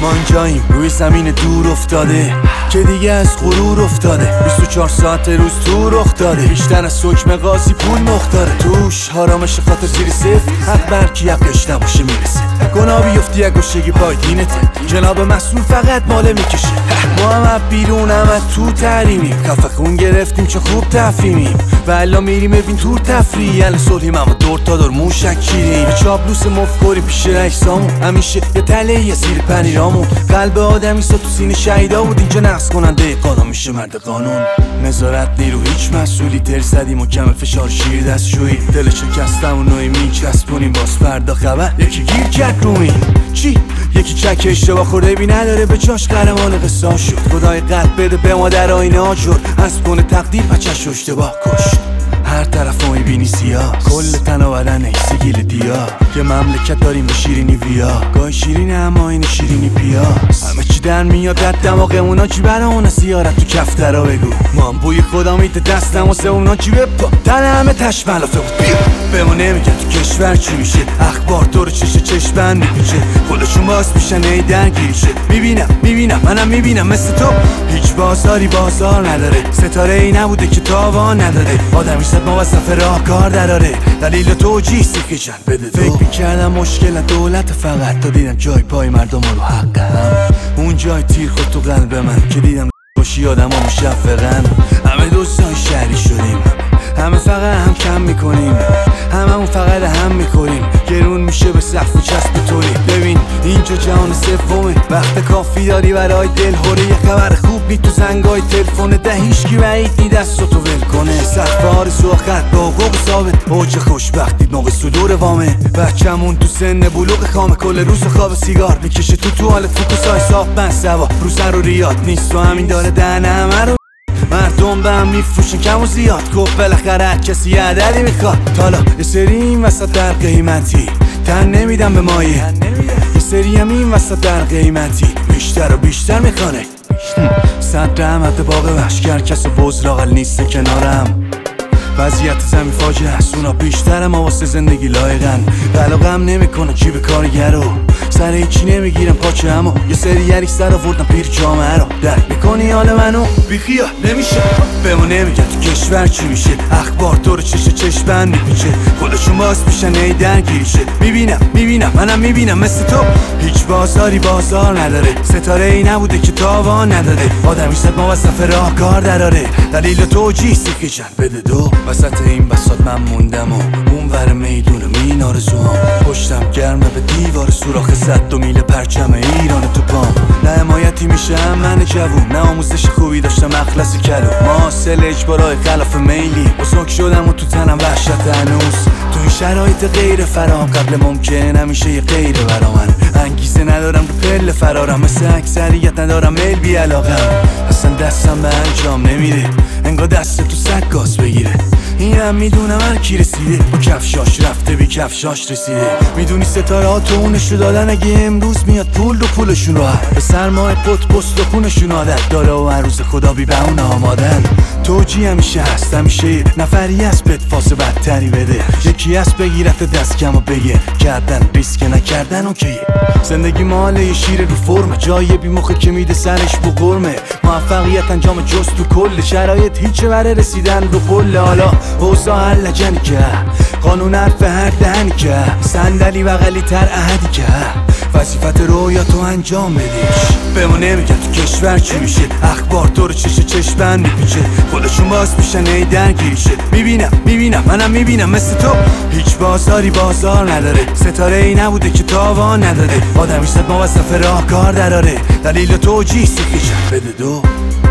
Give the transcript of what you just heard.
ما اینجاییم روی زمین دور افتاده که دیگه از غرور افتاده 24 ساعت روز تو رخ داده بیشتر از حکم قاضی پول مختاره توش حرامش خاطر زیر صفر حق برکی حقش نباشه میرسه گناه بیفتی اگوشگی پای دینته جناب مسئول فقط ماله میکشه ما هم بیرون هم تو تحریمیم کف خون گرفتیم چه خوب تفهیمیم و الا میریم ببین تور تفریح ال صلحیم اما دور تا دور موشک چیریم چاپلوس مفکوری پیش رئیسامون همیشه یه تله یه زیر پنیرامون قلب آدمی سا تو سینه شهیدا بود اینجا نقص کننده قانون میشه مرد قانون نظارت نیرو هیچ مسئولی تر زدیم و کم فشار شیر دستشویی دل شکستم و نوعی میچسبونیم باز فردا خبر یکی گیر کرد رو این چی؟ یکی چک اشتباه خورده بی نداره به جاش قهرمان قصه شد خدای قلب بده به ما در آینه ها جور از بون تقدیر بچه‌ش اشتباه کشت هر طرف ما میبینی سیاه کل تن و بدن ایسی گیل دیا که مملکت داریم به شیرینی ویا گاهی شیرینه اما این شیرینی پیاس همه چی در میاد در دماغمونا چی برامون سیارت تو کفترا بگو ما هم بوی خدا میده دستم و سومنا چی بپا تن همه تشملافه بود بیا به ما نمیگن تو کشور چی میشه اخبار تو رو چشمن میپیچه خودشون باز میشن ای درگیریشه میبینم منم میبینم مثل تو هیچ بازار نداره ستاره ای نبوده که تاوان نداره آدمی صد موظف راه کار دراره دلیل توجیه سیخیشن بده دو فکر میکردم مشکل دولت فقط تا دیدم جای پای مردم رو حق هم اون جای تیر خود تو قلب من که دیدم باشی آدم ها مشفقن همه دوستای شهری شدیم همه فقط هم کم میکنیم هممون فقط هم میکنیم گرون میشه به سقف و چسب طوری ببین اینجا جهان سومه وقت کافی داری برای دل هوره یه خبر خوب نی تو زنگای تلفن ده هیچکی بعید نی دستاتو ول کنه سقف آرزو خط با حقوق ثابت اوج خوشبختی موقع صدور وامه بچه‌مون تو سن بلوغ خامه کل روز خواب سیگار میکشه تو حالت فوکوسای صاف من سوا رو سر و ریاد نیست و همین داره دهن همه رو مردم به هم میفروشن کم و زیاد گفت بالاخره کسی یه عددی میخواد تالا یه سری این وسط در قیمتی تن نمیدم به مایه یه سری هم این وسط در قیمتی بیشتر و بیشتر میخوانه صد رحمت باقی وحشگر کس بزرگل نیست کنارم وضعیت زمین فاجعه است اونا بیشتر ما واسه زندگی لایقن علاقم نمیکنه چی به کارگرو سر هیچی نمیگیرم پاچه اما یه سری یریک سر آوردن پیر جامعه رو درک میکنی حال منو بیخیا نمیشه به ما نمیگن تو کشور چی میشه اخبار تو رو چشمن میپیچه خودشون باز میشن ای درگیریشه میبینم منم میبینم مثل تو هیچ بازار نداره ستاره ای نبوده که تاوان نداره آدمی صد موظف راه کار دراره دلیل توجیه سیخیشن بده دو وسط این بساط من موندم و اون ور میدون مین آرزوام پشتم گرمه به دیوار سوراخ 100 میل پرچم ایران تو پام نه حمایتی میشم من جوون نه آموزش خوبی داشتم اخلاصی کلو ماسل اجبارای خلاف میلی بزرگ شدم و تو تنم وحشت هنوز تو این شرایط غیر فراهم قبل ممکن همیشه یه غیر برا من انگیزه ندارم رو پله فرارم مثل اکثریت ندارم میل بی علاقم اصلا دستم به انجام نمیره انگار دست تو سگ گاز بگیره اینم میدونم هر کی رسیده با کفشاش رفته بی کفشاش رسیده میدونی ستاره ها تو اونشو دادن اگه امروز میاد پول رو پولشون رو به سرمایه پست و خونشون عادت داره و هر روز خدا بی به اون آمادن توجی همیشه هست همیشه نفری هست بهت فاس بدتری بده یکی هست بگیرت دست کم و بگه کردن ریسک نکردن اوکیه زندگی ماله یه شیر رو فرمه جای بی مخه که میده سرش بو قرمه موفقیت انجام جز تو کل شرایط هیچه برای رسیدن رو پل حالا اوضاع هر لجنی که قانون حرف هر دهنی که صندلی بغلی تر احدی که وظیفت رویا تو انجام بدیش به ما نمیگن تو کشور چی میشه اخبار تو رو چشمن میپیچه خودشون باز میشن ای درگیریشه میبینم منم میبینم مثل تو هیچ بازار نداره ستاره ای نبوده که تاوان نداره آدمی صد موظف راه کار دراره دلیل توجیه سیخیشن بده دو